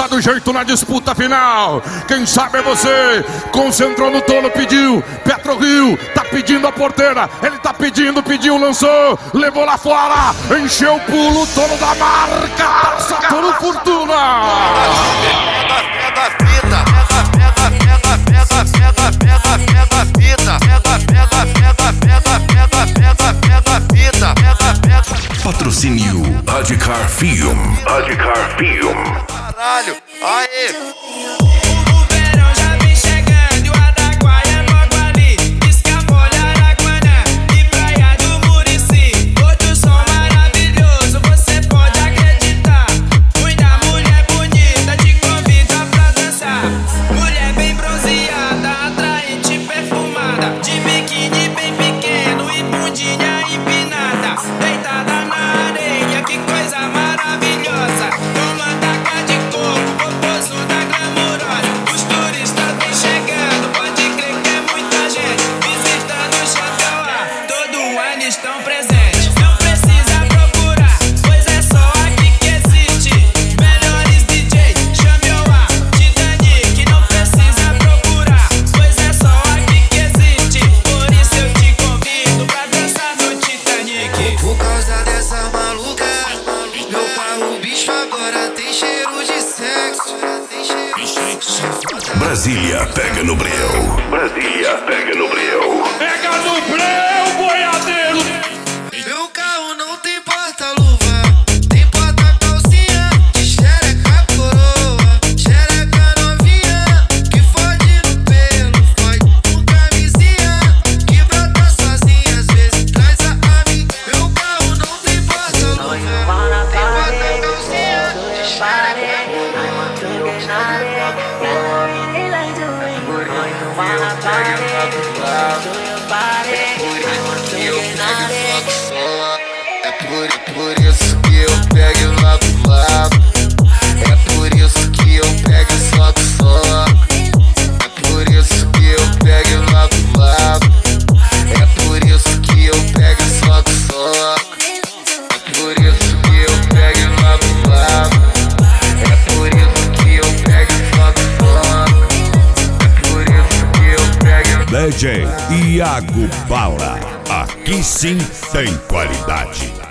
tá do jeito na disputa final. Quem sabe é você. Concentrou no tolo, pediu. PetroRio tá pedindo a porteira. Ele tá pedindo, pediu, lançou. Levou lá fora. Encheu o pulo, tolo da marca. Saturno Fortuna. Patrocínio Radicar Film. Radicar Film. Caralho, aê! Estão presentes, não precisa procurar, pois é só aqui que existe. Melhores DJ, chame o A, Titanic, não precisa procurar, pois é só aqui que existe. Por isso eu te convido pra dançar no Titanic. Por causa dessa maluca, meu carro bicho agora tem cheiro de sexo. Brasília pega no breu. Brasília pega no breu. Pega no breu, boiadeiro. Meu carro não tem porta-luva, tem porta-calcinha de xereca coroa, xereca novinha, que fode no pelo, fode com camisinha, que brota sozinha, às vezes traz a amiga. Meu carro não tem porta-luva, tem porta-calcinha de xereca por isso que eu pego e logo lavo. É por isso que eu pego e solto só. É por isso que eu pego e logo lavo. É por isso que eu pego e solto só. É por isso que eu pego e logo lavo. É por isso que eu pego e solto só. É por isso que eu pego e... DJ Iago Bala. Aqui sim tem qualidade.